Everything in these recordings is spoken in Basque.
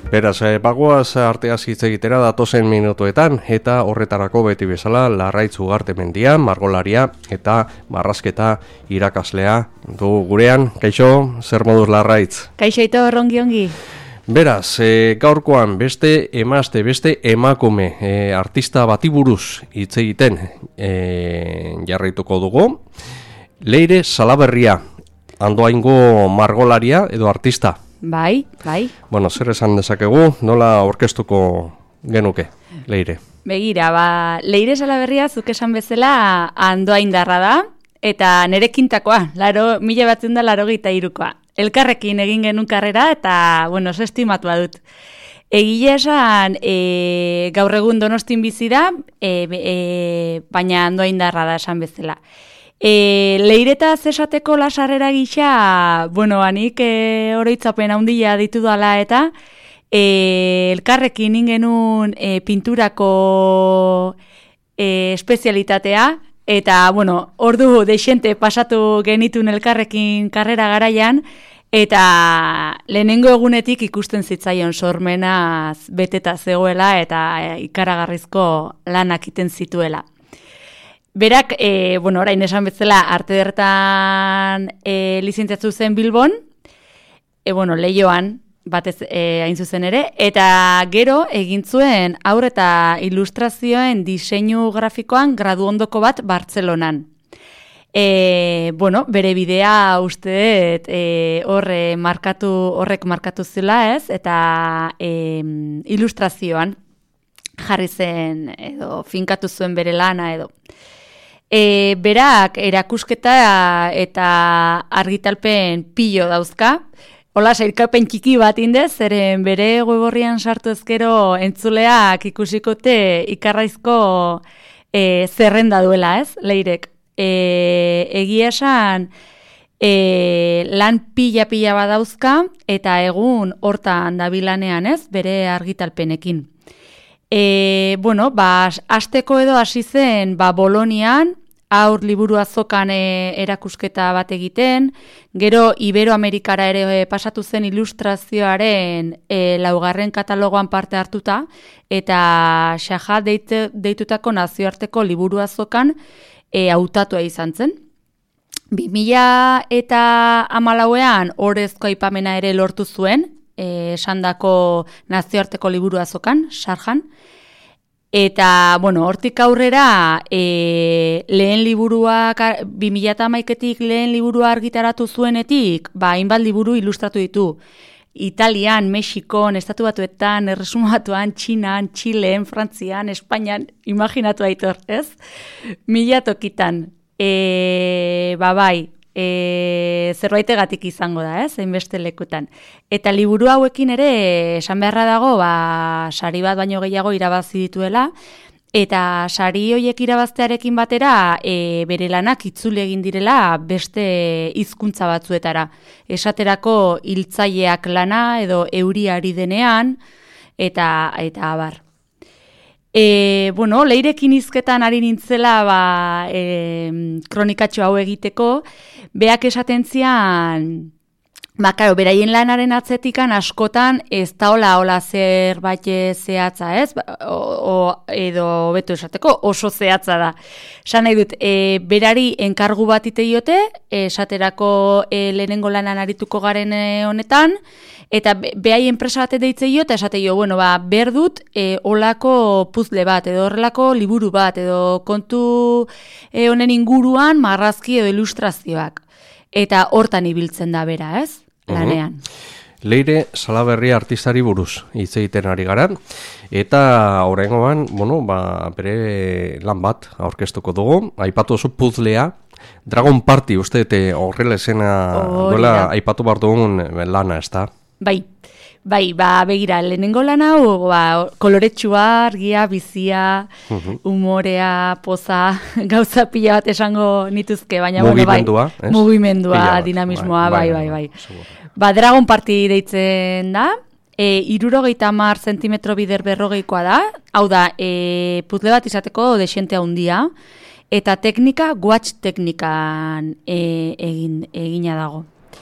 Beraz, bagoaz arteaz hitz egitera datozen minutuetan, eta horretarako beti bezala Larraitz Ugartemendia, margolaria eta marrazketa irakaslea du gurean. Kaixo, zer moduz Larraitz? Kaixo ito, ongi. Beraz, gaurkoan beste emazte, beste emakume artista bati buruz hitz egiten jarraituko dugu. Leire Salaberria, Andoaingo margolaria edo artista. Bai. Bueno, zer esan dezakegu, nola aurkeztuko genuke, Leire? Begira, Leire Salaberria zuk esan bezala Andoaindarra da, eta nere kintakoa, 1983koa. Elkarrekin egin genuen karrera, eta, bueno, oso estimatua dut. Egile esan, gaur egun Donostin bizi da, baina Andoaindarra da esan bezala. Leiretaz esateko lasarrera gisa, bueno, anik oroitzapen handia ditu dala eta elkarrekin ingenun pinturako espezialitatea eta, bueno, ordu deixente pasatu genitun elkarrekin karrera garaian eta lehenengo egunetik ikusten zitzaion sormenaz beteta zegoela eta ikaragarrizko lanak iten zituela. Berak, orain esan bezala, arte dertan lizentziatu zen Bilbon, Leioan, batez hain zuzen ere, eta gero egin zuen haur eta ilustrazioen diseinu grafikoan graduondoko bat Bartzelonan. Bere bidea uste horrek markatu zela ez, eta ilustrazioan jarri zen edo finkatu zuen bere lana edo. Berak erakusketa eta argitalpen pilo dauzka. Hola, sailkapen txiki bat indez, zeren bere web sartu ezkero entzuleak ikusikote ikarraizko zerrenda duela, ez, Leirek. Egia esan lan pila bat dauzka eta egun hortan dabilanean, ez, bere argitalpenekin. Hasteko edo hasi zen Bolonian, aur liburu azokan erakusketa bat egiten, gero Iberoamerikara ere pasatu zen ilustrazioaren 4. katalogoan parte hartuta, eta Xaja deitutako nazioarteko liburu azokan hautatua izan zen. 2014an orezko aipamena ere lortu zuen, esandako nazioarteko liburu azokan, Sarjan. Eta, hortik aurrera, lehen liburuak, 2011etik lehen liburua argitaratu zuenetik, hainbat liburu ilustratu ditu. Italian, Mexikon, Estatu Batuetan, Erresuma Batuan, Txinan, Txilen, Frantzian, Espainian, imaginatu aitor, ez? 1000 tokitan. Zerbaitegatik izango da, hainbeste lekutan. Eta liburu hauekin ere, esan beharra dago, sari bat baino gehiago irabazi dituela, eta sari horiek irabaztearekin batera, bere lanak itzuli egin direla beste hizkuntza batzuetara. Esaterako hiltzaileak lana edo euriari denean, eta abar. Leirekin hizketan ari nintzela kronikatxo hau egiteko, beak esaten zian, beraien lanaren atzetikan askotan ez da hola zerbait zehatza, ez? Edo beto esateko oso zehatza da. Esan nahi dut, berari enkargu bat iteiote, esaterako lehenengo lanan arituko garen honetan, eta behai enpresa bat deitzeio eta esateio, behar dut olako puzle bat, edo horrelako liburu bat, edo kontu honen inguruan marrazki edo ilustrazioak. Eta hortan ibiltzen da bera, ez? Lanean. Leire Salaberria artistari buruz hitz egiten ari gara, eta oraingoan, bere lan bat aurkeztuko dugu, aipatu oso puzlea, Dragon Party, uste horrela esena duela aipatu behar dugun lana, ez da? Bai, begira, lehenengo lan hau, koloretsua, argia, bizia, umorea, poza, gauza pila bat esango nituzke, baina mugimendua, mugimendua, dinamismoa, bai. Dragon Party deitzen da, 70 zentimetro bider 40koa da, hau da, puzle bat izateko dexente handia, eta teknika, guatx teknikan egina dago.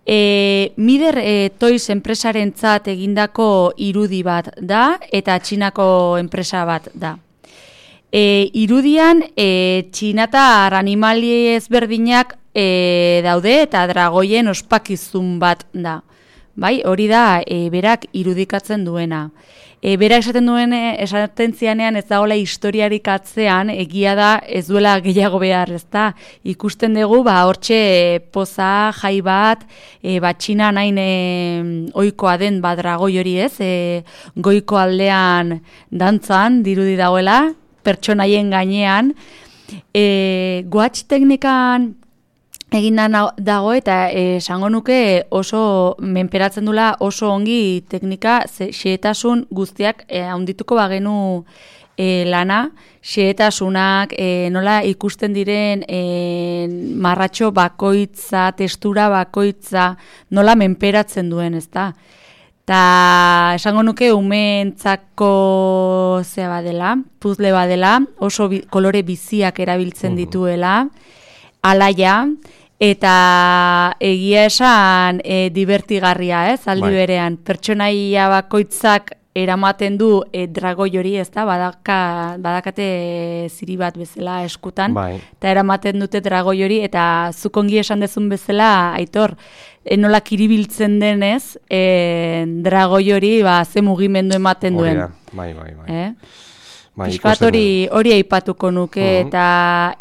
Mider Toys enpresarentzat egindako irudi bat da, eta Txinako enpresa bat da. Irudian, txinatar animali ezberdinak daude, eta dragoien ospakizun bat da. Bai, hori da, berak irudikatzen duena. Berak esaten zianean ez dagoela historiarik atzean, egia da ez duela gehiago behar, ez da? Ikusten dugu, hortxe poza, jai bat, Txina nain oikoa den dragoi hori ez, goiko aldean dantzan, dirudi dagoela, pertsonaien gainean. Watch teknikan egin dago eta esango nuke oso menperatzen dula oso ongi teknika, xehetasun guztiak handituko bagenu lana, xehetasunak, nola ikusten diren marratxo bakoitza, testura bakoitza, nola menperatzen duen, ezta? Ta esango nuke umeentzako zea badela, puzzle badela, oso kolore biziak erabiltzen dituela, alaia, eta egia esan divertigarria, aldi berean. Pertsonaia bakoitzak eramaten du dragoi hori, ez da, badakate ziri bat bezala eskutan, eta eramaten dute dragoi hori, eta zukongi esan dezun bezala, Aitor, nola kiribiltzen denez, dragoi hori ze mugimendu ematen duen. Bai. Piskat hori aipatuko nuke eta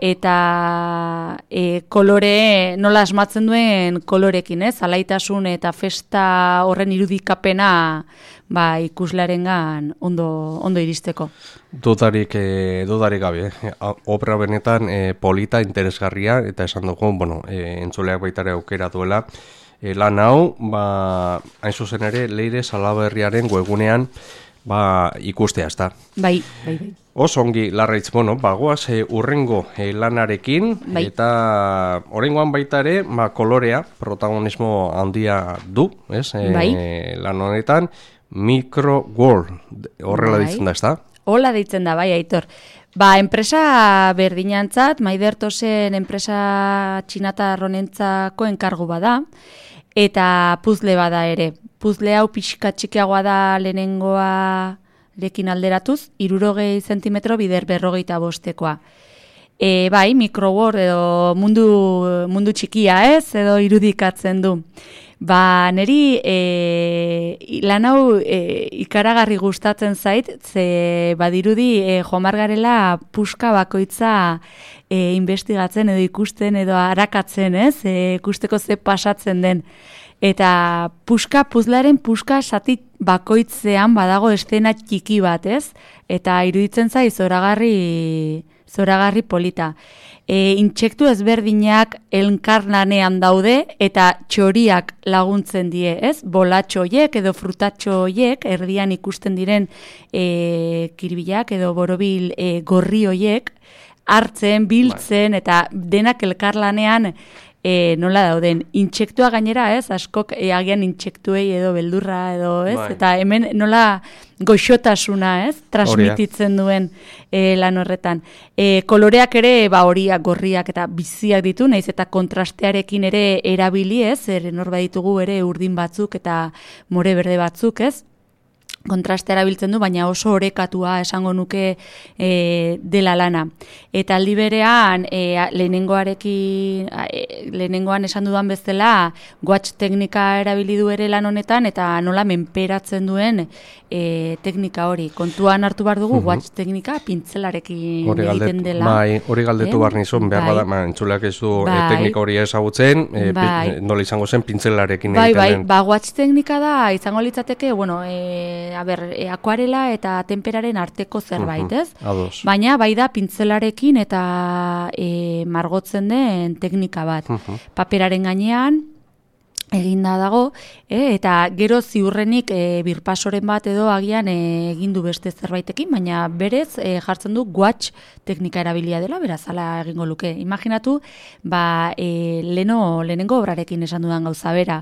kolore, nola asmatzen duen kolorekin, alaitasun eta festa horren irudikapena ikuslearengan ondo iristeko. Dudarik gabe, obra benetan polita, interesgarria, eta esan dugu, entzuleak baitare aukera duela, lan hau, hain zuzen ere, Leire Salaberriaren webgunean, ikustea, ez da. Bai. Oso ongi, Larraitz, bagoaz urrengo lanarekin, eta oraingoan baita ere, kolorea, protagonismo handia du, ez? Lan honetan, Micro World, horrela ditzen da, ez da? Hola ditzen da, bai, Aitor. Enpresa berdinantzat, Maidertosen enpresa txinatar honentzako enkargu bada, eta puzzle bada ere. Puzzle hau pixka txikiagoa da lehenengoarekin alderatuz, 60 zentimetro bider 45-koa. Bai, Microworld edo mundu txikia ez, edo irudikatzen du. Neri lan hau ikaragarri gustatzen zait, ze badirudi joan garela puska bakoitza investigatzen edo ikusten edo arakatzen, ez? Ikusteko ze pasatzen den. Eta puzzlearen puska sati bakoitzean badago estena txiki bat, ez? Eta iruditzen zait zoragarri polita. Intsektu ezberdinak elkarlanean daude eta txoriak laguntzen die, ez? Bolatxo hoiek edo frutatxo hoiek, erdian ikusten diren kirbilak edo borobil gorri hoiek, hartzen, biltzen eta denak elkarlanean nola dauden. Intsektua gainera, ez? Askok agian intsektuei edo beldurra edo, ez? Eta hemen nola goxotasuna, ez? Transmititzen duen lan horretan. Koloreak ere, horiak, gorriak eta biziak ditu, naiz eta kontrastearekin ere erabili, ez? Norbait ditugu ere urdin batzuk eta more berde batzuk, ez? Kontrastea erabiltzen du, baina oso orekatua esango nuke dela lana. Eta aldi berean, lehenengoan esan dudan bezala, watch teknika erabili du ere lan honetan, eta nola menperatzen duen teknika hori. Kontuan hartu behar dugu, watch teknika pintzelarekin egiten dela. Bai, hori galdetu behar nizun, behar bada, entzuleak ez du teknika hori ezagutzen, nola izango zen pintzelarekin egiten den. Bai, watch teknika da, izango litzateke, akuarela eta temperaren arteko zerbait, ez? Baina bai da pintzelarekin eta margotzen den teknika bat. Paperaren gainean eginda dago, eta gero ziurrenik birpasoren bat edo agian egindu beste zerbaitekin, baina berez jartzen du watch teknika erabilia dela, beraz hala egingo luke. Imaginatu, lehenengo obrarekin esan dudan gauza bera.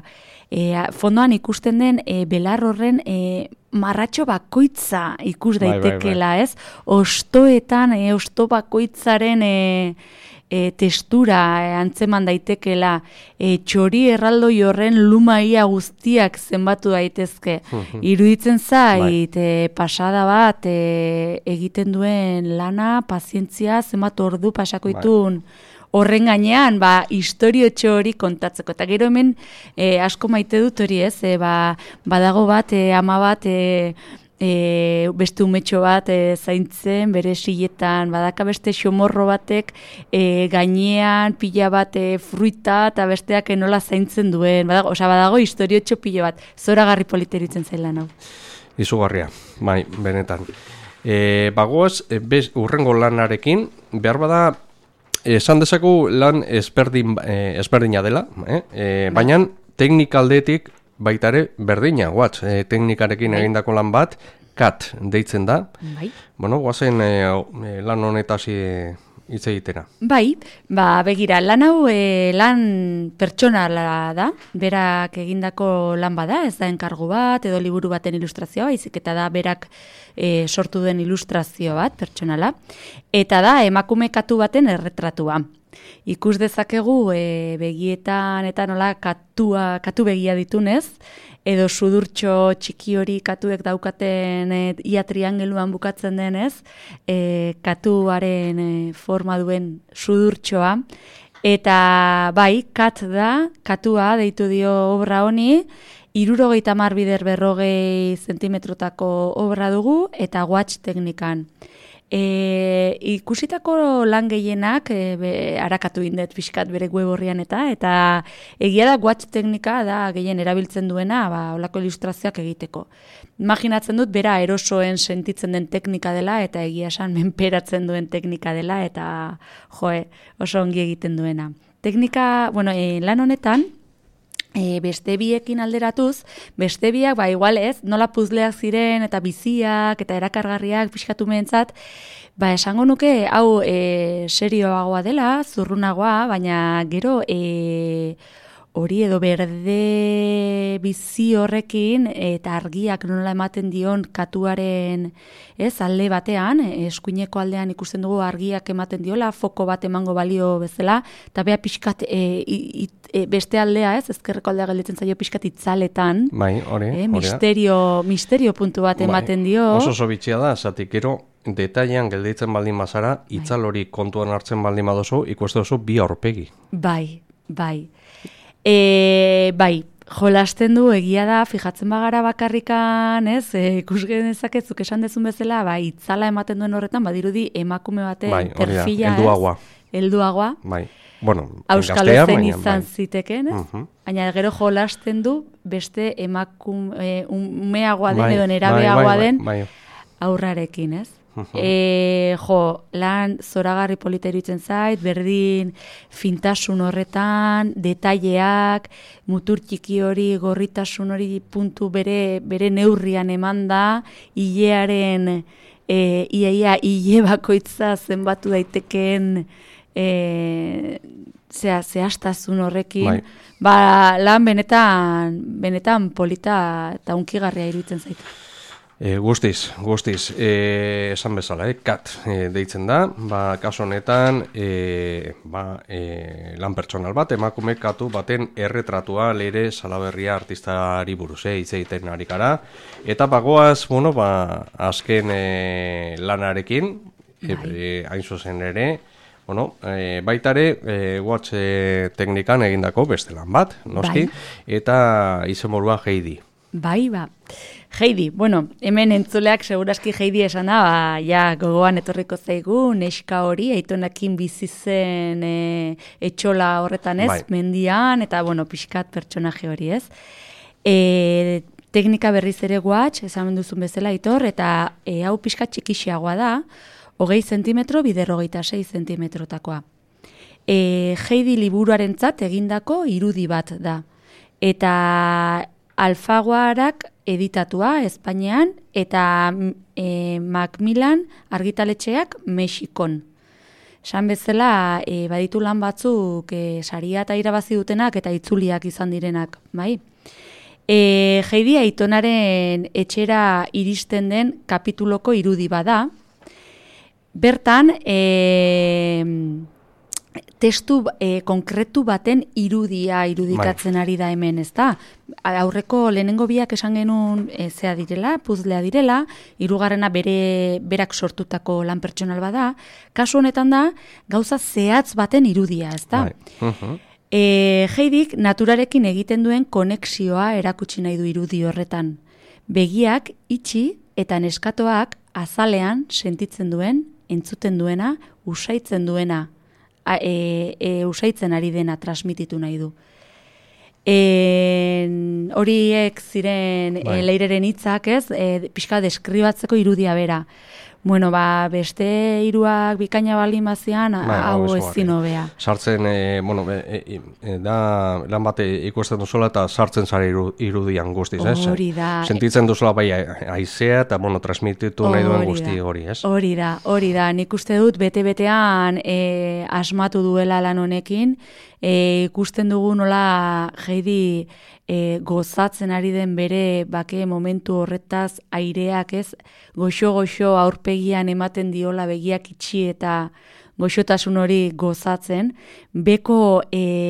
fondoan ikusten den belar horren marratxo bakoitza ikus daitekela, ez? Ostoetan, osto bakoitzaren testura antzeman daitekela, txori erraldoi horren lumaia guztiak zenbatu daitezke. Iruditzen zait, pasada bat egiten duen lana, pazientzia, zenbat ordu pasako itun horren gainean, historiotxo hori kontatzeko. Eta gero hemen asko maite dut hori, ez? Badago bat, ama bat, beste umetxo bat zaintzen, bere siletan, badaka beste xomorro batek gainean pila bat fruita eta besteak nola zaintzen duen. Badago historiotxo pila bat, zoragarri politeritzen zailan hau. Izugarria, bai, benetan. Bagoaz, urrengo lanarekin, behar bada, esan dezaku lan ezberdina dela, baina teknikaldetik baita ere berdina, teknikarekin egindako lan bat, CAT deitzen da. Bai. Bueno, guazen lan honetaz hitz egitera. Bai, begira, lan hau lan pertsonala da, berak egindako lan bada, ez da enkargu bat, edo liburu baten ilustrazioa, baizik eta da berak sortu den ilustrazio bat, pertsonala, eta da emakume katu baten erretratua. Ikus dezakegu begietan eta nola katu begia ditunez, edo sudurtxo txiki hori katuek daukaten ia triangeluan bukatzen denez, katuaren forma duen sudurtxoa, eta bai, katua deitu dio obra honi, 70 bider 40 zentimetrotako obra dugu, eta watch teknikan. Ikusitako lan gehienak harakatu indet pixkat bere web horrian eta egia da watch teknika da gehien erabiltzen duena olako ilustrazioak egiteko. Imaginatzen dut bera erosoen sentitzen den teknika dela eta egia esan menperatzen duen teknika dela eta oso ongi egiten duena. Teknika, lan honetan, beste biekin alderatuz, beste biak, igual ez, nola puzleak ziren eta biziak eta erakargarriak pixkatu mehentzat, esango nuke, hau serioagoa dela, zurrunagoa, baina gero hori edo berde bizi horrekin eta argiak nola ematen dion katuaren alde batean, eskuineko aldean ikusten dugu argiak ematen diola, foko bat emango balio bezala, eta beha pixkat beste aldea, ezkerreko aldea gelditzen zaio pixkat itzaletan, misterio puntu bat ematen dio. Oso bitxia da, zatik gero detailean gelditzen baldin bazara, itzal hori kontuan hartzen baldin badozu, ikusten duzu bi aurpegi. Bai, jolasten du egia da, fijatzen bagara bakarrikan, ikusgen ezaketzuk esan dezun bezala, itzala ematen duen horretan, badirudi emakume baten perfila, helduagoa. Bai. Auskalozen izan ziteken, baina gero jolasten du beste umeagoa den edo nerabeagoa den aurrarekin, ez? Lan zoragarri politeruitzen zait, berdin fintasun horretan, detaileak, mutur txiki hori, gorritasun hori puntu bere neurrian eman da, hilearen, hile bakoitza zenbatu daitekeen zehaztasun horrekin, lan benetan polita eta unkigarria iruditzen zaitu. Guztiz, esan bezala, CAT deitzen da, kasu honetan, lan pertsonal bat, emakume katu baten erretratua Leire Salaberria artistari buruz, hitz egiten ari gara, eta bagoaz, azken lanarekin, hain zuzen ere, baitare, watch teknikan egindako beste lan bat, noski, eta izenburua Heidi. Heidi, hemen entzuleak seguraski Heidi esan da, gogoan etorriko zaigu, neska hori, aitonakin bizi zen etxola horretan ez, mendian, eta pixkat pertsonaje hori ez. Teknika berriz ere watch, esan duzun bezala Aitor, eta hau pixkat txikixiagoa da, 20 zentimetro, bider 26 zentimetrotakoa. Heidi liburuarentzat egindako irudi bat da. Eta Alfaguarak editatua Espainian eta Macmillan argitaletxeak Mexikon. Esan bezala, baditu lan batzuk saria eta irabazi dutenak eta itzuliak izan direnak, bai? Heidi aitonaren etxera iristen den kapituloko irudi bada. Bertan, testu konkretu baten irudikatzen ari da hemen, ez da? Aurreko lehenengo biak esan genuen zea direla, puzlea direla, hirugarrena berak sortutako lan pertsonal bada, kasu honetan da, gauza zehatz baten irudia, ez da? Heidik naturarekin egiten duen konexioa erakutsi nahi du irudi horretan. Begiak itxi eta neskatoak azalean sentitzen duen, entzuten duena, usaitzen duena, usaitzen ari dena transmititu nahi du. Horiek ziren Leireren hitzak, ez? Pixka deskribatzeko irudia bera. Bueno, beste hiruak bikaina baldin bazian, hau ezin hobea. Sartzen, da lan bate ikusten duzula eta sartzen zara irudian guztiz, ez? Hori da. Sentitzen duzula bai haizea eta, transmititu nahi duen guzti hori, ez? Hori da. Nik uste dut bete-betean asmatu duela lan honekin, ikusten dugu nola Heidi gozatzen ari den bere bake momentu horretaz aireak, ez, goxo aurpegian ematen diola begiak itxi eta goxotasun hori gozatzen, beko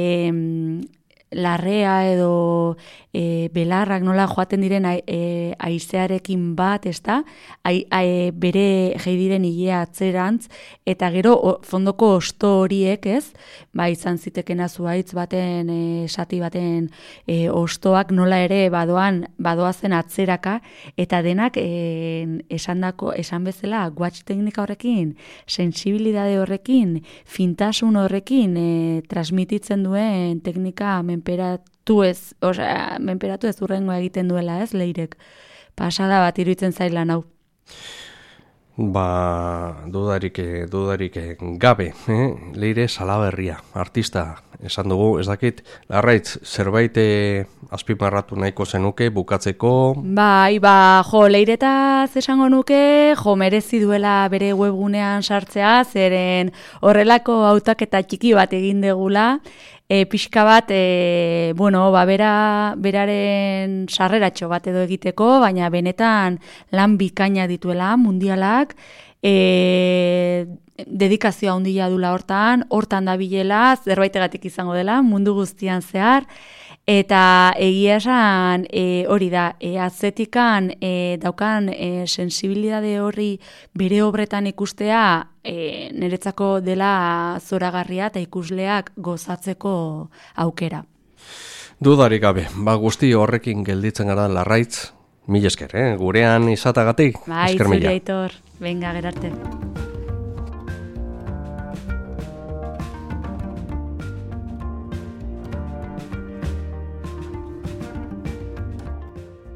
larrea edo belarrak nola joaten diren haizearekin bat, ez da? Bere Heidiren ilea atzerantz, eta gero fondoko osto horiek, ez? Izan zitekena zuhaitz baten, sati baten ostoak nola ere badoazen atzeraka, eta denak esan bezala watch teknika horrekin, sensibilidade horrekin, fintasun horrekin transmititzen duen teknika menperatu ez urrengoa egiten duela, ez, Leirek. Pasada bat iruditzen zailan hau. Dudarik gabe, Leire Salaberria, artista, esan dugu, ez dakit, Larraitz, zerbait azpimarratu nahiko zenuke, bukatzeko? Leiretaz esango nuke, merezi duela bere webgunean sartzea, zeren horrelako hautaketa txiki bat egin degula, pixka bat, beraren sarreratxo bat edo egiteko, baina benetan lan bikaina dituela, mundialak, dedikazioa handia dula hortan da bilela, zerbaitegatik izango dela, mundu guztian zehar, eta egia esan hori da, atzetikan daukan sensibilidade horri bere obretan ikustea niretzako dela zoragarria eta ikusleak gozatzeko aukera. Dudarik gabe, guzti horrekin gelditzen gara Larraitz, mil esker, gurean izatagatik. Zuri Aitor, venga, gerarte.